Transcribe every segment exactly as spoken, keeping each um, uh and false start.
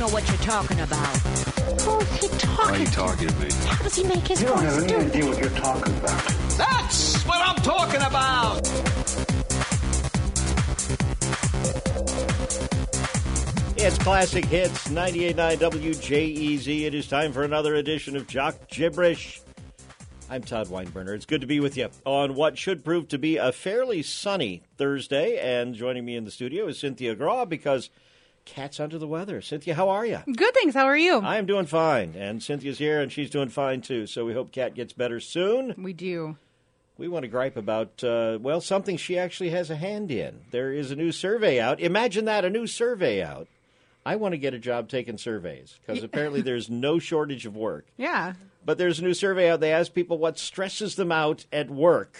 know what you're talking about. Who's he talking Why are you talking to me? How does he make his You don't voice have do? any idea what you're talking about. That's what I'm talking about! It's Classic Hits, ninety-eight point nine W J E Z. It is time for another edition of Jock Gibberish. I'm Todd Weinberner. It's good to be with you on what should prove to be a fairly sunny Thursday. And joining me in the studio is Cynthia Graw because Kat's under the weather. Cynthia, how are you? Good, thanks. How are you? I'm doing fine. And Cynthia's here, and she's doing fine, too. So we hope Kat gets better soon. We do. We want to gripe about, uh, well, something she actually has a hand in. There is a new survey out. Imagine that, a new survey out. I want to get a job taking surveys because apparently there's no shortage of work. Yeah. But there's a new survey out. They ask people what stresses them out at work.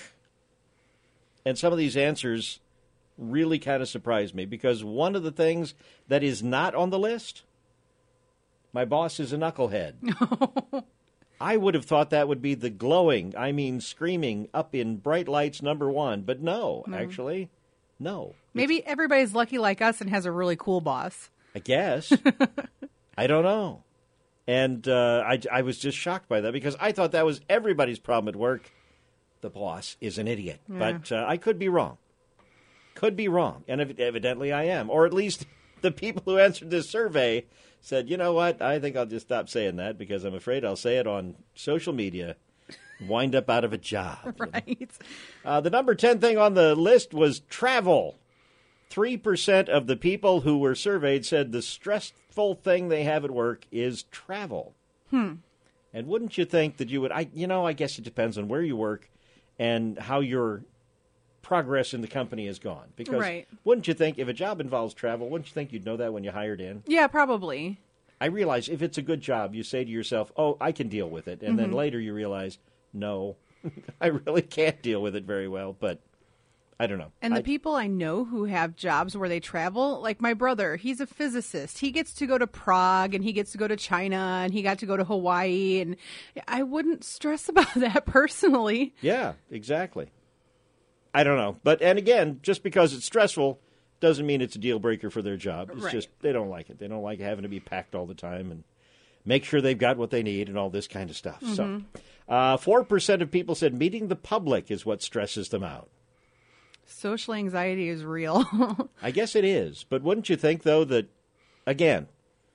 And some of these answers really kind of surprised me because one of the things that is not on the list, my boss is a knucklehead. I would have thought that would be the glowing, I mean screaming, up in bright lights number one. But no, no. actually, no. Maybe it's, everybody's lucky like us and has a really cool boss. I guess. I don't know. And uh, I, I was just shocked by that because I thought that was everybody's problem at work. The boss is an idiot. Yeah. But uh, I could be wrong. Could be wrong. And ev- evidently I am. Or at least the people who answered this survey said, you know what, I think I'll just stop saying that because I'm afraid I'll say it on social media, wind up out of a job. Right. You know? uh, the number ten thing on the list was travel. three percent of the people who were surveyed said the stressful thing they have at work is travel. Hmm. And wouldn't you think that you would, I, you know, I guess it depends on where you work and how your progress in the company has gone. Because right. Wouldn't you think if a job involves travel, wouldn't you think you'd know that when you hired in? Yeah, probably. I realize if it's a good job, you say to yourself, oh, I can deal with it. And mm-hmm. then later you realize, no, I really can't deal with it very well, but I don't know. And the I, people I know who have jobs where they travel, like my brother, he's a physicist. He gets to go to Prague and he gets to go to China and he got to go to Hawaii. And I wouldn't stress about that personally. Yeah, exactly. I don't know. But, and again, just because it's stressful doesn't mean it's a deal breaker for their job. It's right. just they don't like it. They don't like having to be packed all the time and make sure they've got what they need and all this kind of stuff. Mm-hmm. So, uh, four percent of people said meeting the public is what stresses them out. Social anxiety is real. I guess it is. But wouldn't you think, though, that, again,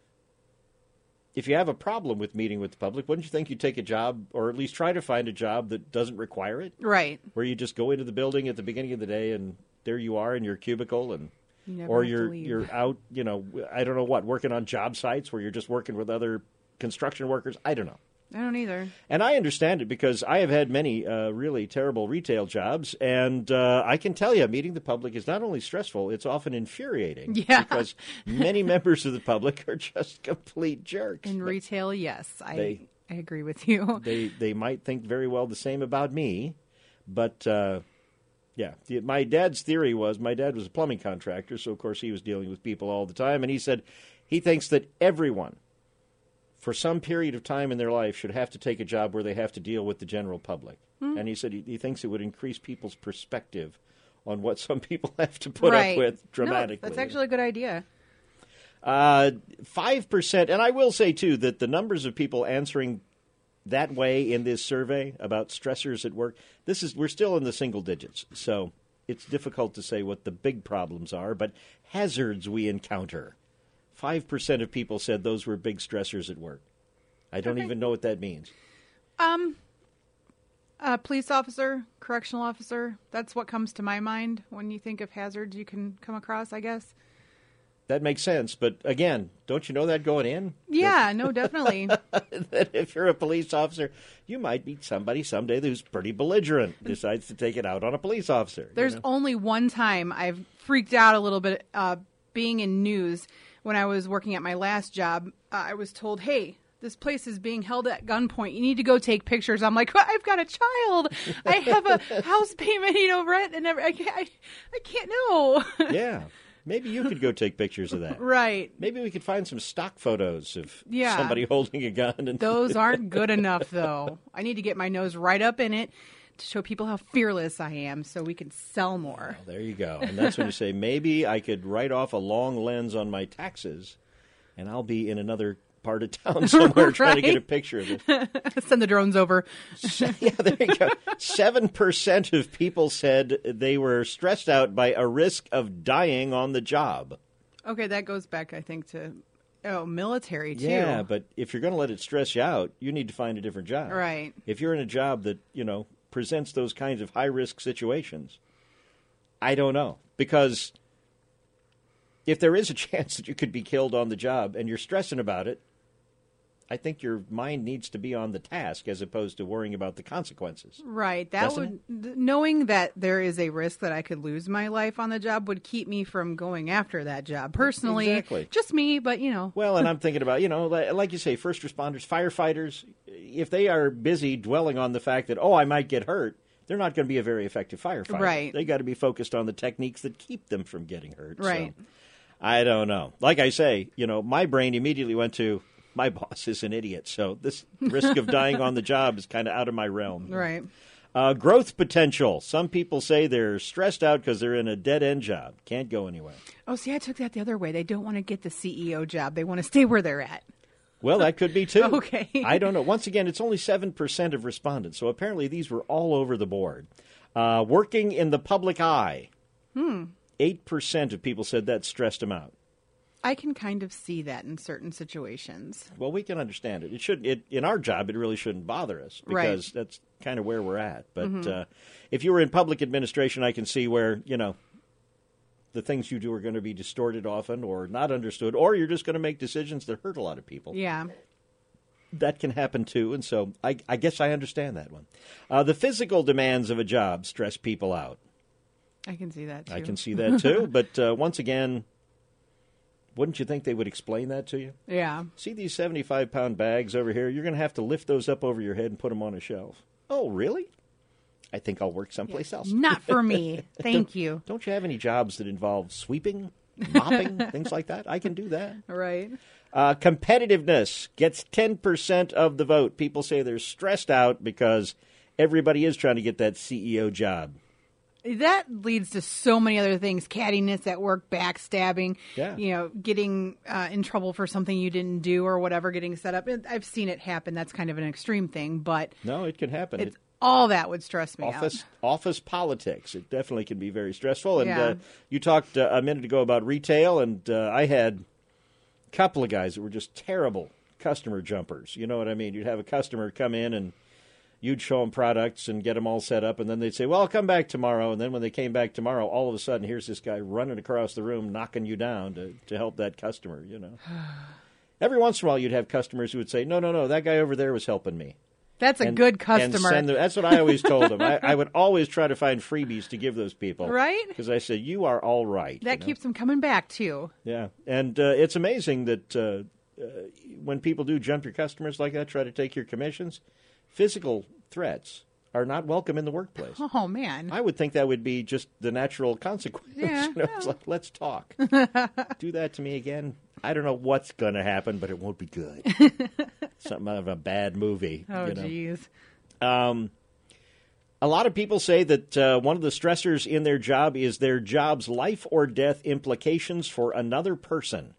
if you have a problem with meeting with the public, wouldn't you think you'd take a job or at least try to find a job that doesn't require it? Right. Where you just go into the building at the beginning of the day and there you are in your cubicle and you or you're you're out, you know, I don't know what, working on job sites where you're just working with other construction workers. I don't know. I don't either. And I understand it because I have had many uh, really terrible retail jobs, and uh, I can tell you meeting the public is not only stressful, it's often infuriating. Yeah. Because many members of the public are just complete jerks. In retail, yes. I, they, I agree with you. They, they might think very well the same about me, but, uh, yeah. The, my dad's theory was, my dad was a plumbing contractor, so of course he was dealing with people all the time, and he said he thinks that everyone for some period of time in their life should have to take a job where they have to deal with the general public. Mm. And he said he, he thinks it would increase people's perspective on what some people have to put right. up with dramatically. No, that's actually a good idea. Uh, five percent, and I will say, too, that the numbers of people answering that way in this survey about stressors at work, this is we're still in the single digits. So it's difficult to say what the big problems are, but hazards we encounter. Five percent of people said those were big stressors at work. I don't okay. even know what that means. Um, a police officer, correctional officer, that's what comes to my mind when you think of hazards you can come across, I guess. That makes sense, but again, don't you know that going in? Yeah, no, definitely. That if you're a police officer, you might meet somebody someday who's pretty belligerent, decides to take it out on a police officer. There's you know? only one time I've freaked out a little bit uh, being in news. When I was working at my last job, uh, I was told, hey, this place is being held at gunpoint. You need to go take pictures. I'm like, well, I've got a child. I have a house payment, you know, rent, and every, I, can't, I, I can't know. Yeah. Maybe you could go take pictures of that. Right. Maybe we could find some stock photos of yeah. somebody holding a gun. And those aren't good enough, though. I need to get my nose right up in it to show people how fearless I am so we can sell more. Well, there you go. And that's when you say, maybe I could write off a long lens on my taxes and I'll be in another part of town somewhere trying to get a Right. picture of this. Send the drones over. Yeah, there you go. Seven percent of people said they were stressed out by a risk of dying on the job. Okay, that goes back, I think, to oh military too. Yeah, but if you're going to let it stress you out, you need to find a different job. Right. If you're in a job that, you know, presents those kinds of high-risk situations, I don't know. Because if there is a chance that you could be killed on the job and you're stressing about it, I think your mind needs to be on the task as opposed to worrying about the consequences. Right. That Doesn't would th- knowing that there is a risk that I could lose my life on the job would keep me from going after that job. Personally, Exactly. just me, but you know. Well, and I'm thinking about, you know, li- like you say, first responders, firefighters, if they are busy dwelling on the fact that, oh, I might get hurt, they're not going to be a very effective firefighter. Right. They got to be focused on the techniques that keep them from getting hurt. Right. So, I don't know. Like I say, you know, my brain immediately went to, my boss is an idiot, so this risk of dying on the job is kind of out of my realm. Right. Uh, growth potential. Some people say they're stressed out because they're in a dead-end job. Can't go anywhere. Oh, see, I took that the other way. They don't want to get the C E O job. They want to stay where they're at. Well, that could be too. Okay. I don't know. Once again, it's only seven percent of respondents, so apparently these were all over the board. Uh, working in the public eye. Hmm. eight percent of people said that stressed them out. I can kind of see that in certain situations. Well, we can understand it. It should. It, in our job, it really shouldn't bother us because Right. that's kind of where we're at. But Mm-hmm. uh, if you were in public administration, I can see where, you know, the things you do are going to be distorted often or not understood, or you're just going to make decisions that hurt a lot of people. Yeah. That can happen too, and so I, I guess I understand that one. Uh, the physical demands of a job stress people out. I can see that too. I can see that too, but uh, once again, wouldn't you think they would explain that to you? Yeah. See these seventy-five pound bags over here? You're going to have to lift those up over your head and put them on a shelf. Oh, really? I think I'll work someplace else. Not for me. Thank you. Don't you have any jobs that involve sweeping, mopping, things like that? I can do that. Right. Uh, competitiveness gets ten percent of the vote. People say they're stressed out because everybody is trying to get that C E O job. That leads to so many other things: cattiness at work, backstabbing, Yeah. you know, getting uh, in trouble for something you didn't do or whatever, getting set up. I've seen it happen. That's kind of an extreme thing, but No, it can happen. it's It- all that would stress me office out. office politics. It definitely can be very stressful. And Yeah. uh, you talked uh, a minute ago about retail, and uh, I had a couple of guys that were just terrible customer jumpers. You know what I mean? You'd have a customer come in and you'd show them products and get them all set up, and then they'd say, well, I'll come back tomorrow. And then when they came back tomorrow, all of a sudden, here's this guy running across the room, knocking you down to, to help that customer, you know. Every once in a while, you'd have customers who would say, no, no, no, that guy over there was helping me. That's a And- good and customer. send them- that's what I always told them. I, I would always try to find freebies to give those people. Right? Because I said, you are all right. that you know? keeps them coming back, too. Yeah. And uh, it's amazing that uh, uh, when people do jump your customers like that, try to take your commissions, physical threats are not welcome in the workplace. Oh, man. I would think that would be just the natural consequence. Yeah, You know, it's like, let's talk. Do that to me again. I don't know what's going to happen, but it won't be good. Something out of a bad movie. Oh, you know? geez. Um, a lot of people say that uh, one of the stressors in their job is their job's life or death implications for another person.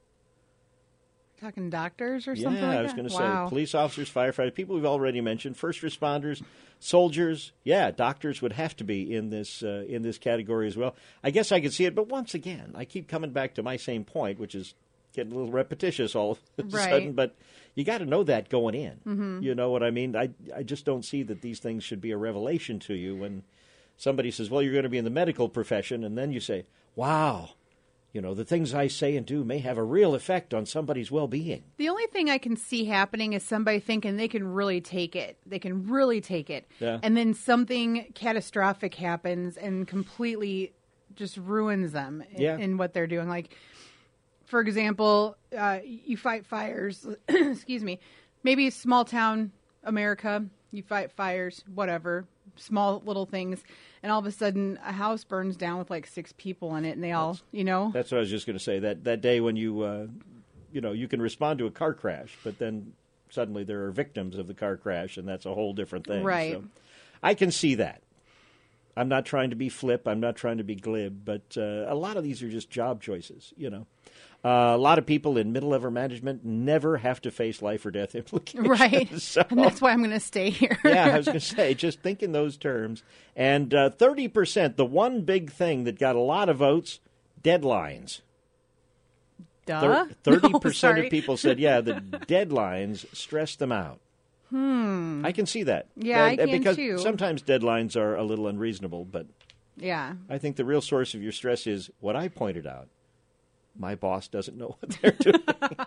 Talking doctors or Yeah, something like I was that? going to Wow. say police officers, firefighters, people we've already mentioned, first responders, soldiers. Yeah, doctors would have to be in this uh, in this category as well. I guess I could see it, but once again, I keep coming back to my same point, which is getting a little repetitious all of a Right. sudden. But you got to know that going in. Mm-hmm. You know what I mean? I I just don't see that these things should be a revelation to you when somebody says, "Well, you're going to be in the medical profession," and then you say, "Wow." You know, the things I say and do may have a real effect on somebody's well-being. The only thing I can see happening is somebody thinking they can really take it. They can really take it. Yeah. And then something catastrophic happens and completely just ruins them in, Yeah. in what they're doing. Like, for example, uh, you fight fires. Excuse me. Maybe small town America, you fight fires, whatever, small little things. And all of a sudden, a house burns down with like six people in it, and they all, you know? That's what I was just going to say. That that day when you, uh, you know, you can respond to a car crash, but then suddenly there are victims of the car crash, and that's a whole different thing. Right. So I can see that. I'm not trying to be flip. I'm not trying to be glib. But uh, a lot of these are just job choices, you know. Uh, a lot of people in middle-level management never have to face life or death implications. Right. So, and that's why I'm going to stay here. yeah, I was going to say, just think in those terms. And uh, thirty percent, the one big thing that got a lot of votes, deadlines. Duh. thirty No, percent sorry. of people said, yeah, the deadlines stress them out. Hmm. I can see that. Yeah, I And- can because too. sometimes deadlines are a little unreasonable, but Yeah. I think the real source of your stress is what I pointed out. My boss doesn't know what they're doing.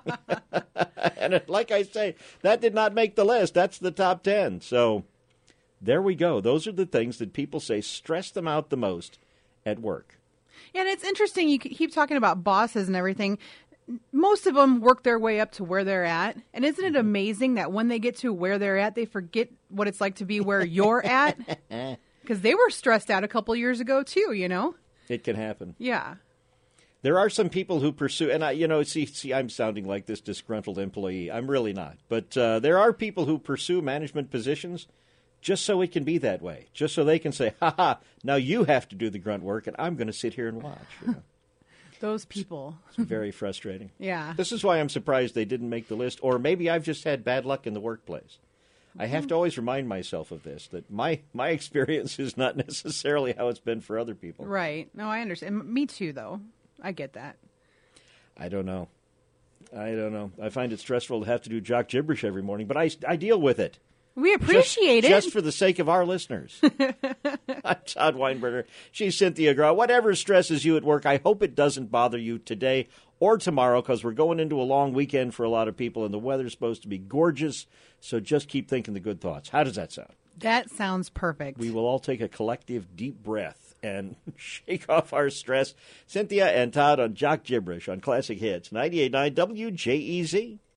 And it, like I say, that did not make the list. That's the top ten. So there we go. Those are the things that people say stress them out the most at work. Yeah, and it's interesting. You keep talking about bosses and everything. Most of them work their way up to where they're at. And isn't it amazing that when they get to where they're at, they forget what it's like to be where you're at? Because they were stressed out a couple years ago, too, you know? It can happen. Yeah. There are some people who pursue, and I, you know, see, see, I'm sounding like this disgruntled employee. I'm really not. But uh, there are people who pursue management positions just so it can be that way, just so they can say, ha ha, now you have to do the grunt work, and I'm going to sit here and watch. You know? Those people. It's very frustrating. Yeah. This is why I'm surprised they didn't make the list, or maybe I've just had bad luck in the workplace. I have to always remind myself of this, that my, my experience is not necessarily how it's been for other people. Right. No, I understand. Me too, though. I get that. I don't know. I don't know. I find it stressful to have to do jock gibberish every morning, but I, I deal with it. We appreciate just, it. Just for the sake of our listeners. I'm Todd Weinberger. She's Cynthia Graw. Whatever stresses you at work, I hope it doesn't bother you today or tomorrow, because we're going into a long weekend for a lot of people, and the weather's supposed to be gorgeous, so just keep thinking the good thoughts. How does that sound? That sounds perfect. We will all take a collective deep breath and shake off our stress. Cynthia and Todd on Jock Gibberish on Classic Hits, ninety-eight point nine W J E Z.